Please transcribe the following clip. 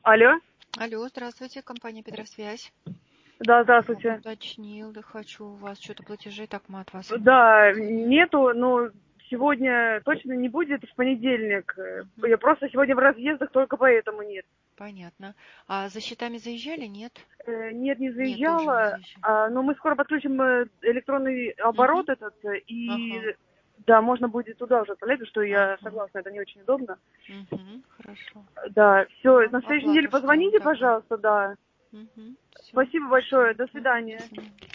Алло. Алло, здравствуйте, компания Петросвязь. Да, здравствуйте. Уточнил, да хочу у вас что-то платежей, так мы от вас. Да, нету, но сегодня точно не будет, в понедельник. Я просто сегодня в разъездах, только поэтому нет. Понятно. А за счетами заезжали, нет? Нет, не Нет, тоже не заезжала, заезжали. но мы скоро подключим электронный оборот этот, и Ага. да, можно будет туда уже отправлять, потому что я Ага. согласна, это не очень удобно. Хорошо. Да, все, на следующей неделе Оплату ждем позвоните, тогда. пожалуйста, да. Все, Спасибо большое, до свидания. До свидания.